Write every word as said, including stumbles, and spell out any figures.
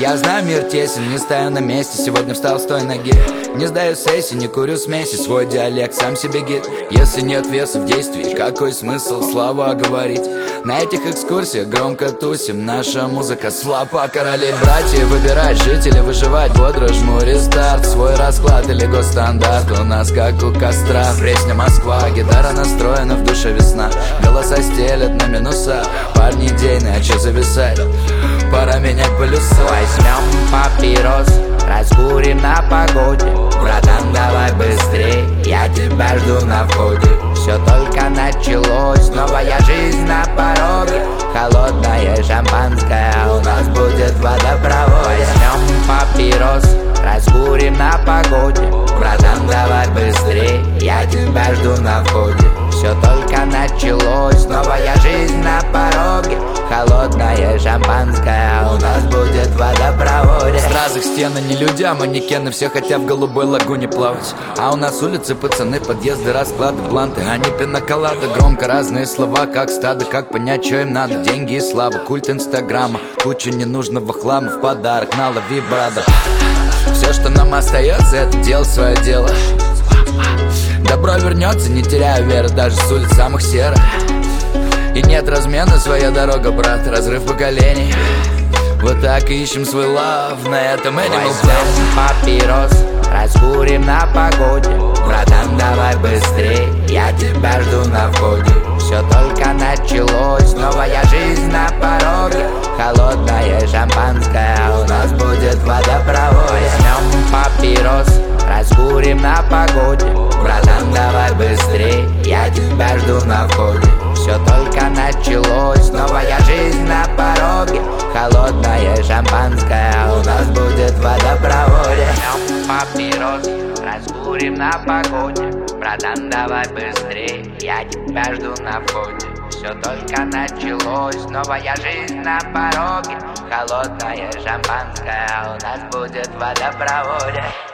Я знаю, мир тесен, не стою на месте. Сегодня встал с той ноги. Не сдаю сессии, не курю смеси. Свой диалект, сам себе гид. Если нет веса в действии, какой смысл слова говорить? На этих экскурсиях громко тусим. Наша музыка слабо короли. Братья выбирать, жить или выживать. Бодро жму рестарт. Свой расклад или госстандарт. У нас как у костра. Пресня Москва, гитара настроена, в душе весна. Голоса стелят на минуса. Парни идейные, а че зависать? Пора менять полюса. Возьмем папирос, раскурим на погоде. Братан, давай быстрей, я тебя жду на входе. Все только началось, новая жизнь на пороге. Холодное шампанское, у нас будет водопровод. Возьмем папирос, раскурим на погоде. Братан, давай быстрей, я тебя жду на входе. Все только началось, новая жизнь на пороге. Холодное шампанское, у нас будет в водопроводе. Стразы, стены, не люди, а манекены. Все хотят в голубой лагуне плавать. А у нас улицы, пацаны, подъезды, расклады, бланты, а не пиноколады. Громко разные слова, как стадо. Как понять, что им надо? Деньги и слава, культ инстаграма. Куча ненужного хлама в подарок, налови, брада. Все, что нам остается, это делать свое дело. Добро вернется, не теряя веры, даже с улиц самых серых. И нет размена, своя дорога, брат, разрыв поколений. Вот так и ищем свой лав, на этом Animal Возьмем папирос, раскурим на погоде. Братан, давай быстрей, я тебя жду на входе. Все только началось, новая жизнь на пороге. Холодное шампанское, у нас будет водопровод. Возьмем папирос, раскурим на погоде. Братан, давай быстрей, я тебя жду на входе. Все только началось, новая жизнь на пороге. Холодное шампанское, у нас будет в водопроводе. Возьмем папирос, раскурим на погоде. Братан, давай быстрей, я тебя жду на входе. Все только началось, новая жизнь на пороге. Холодное шампанское, у нас будет в водопроводе.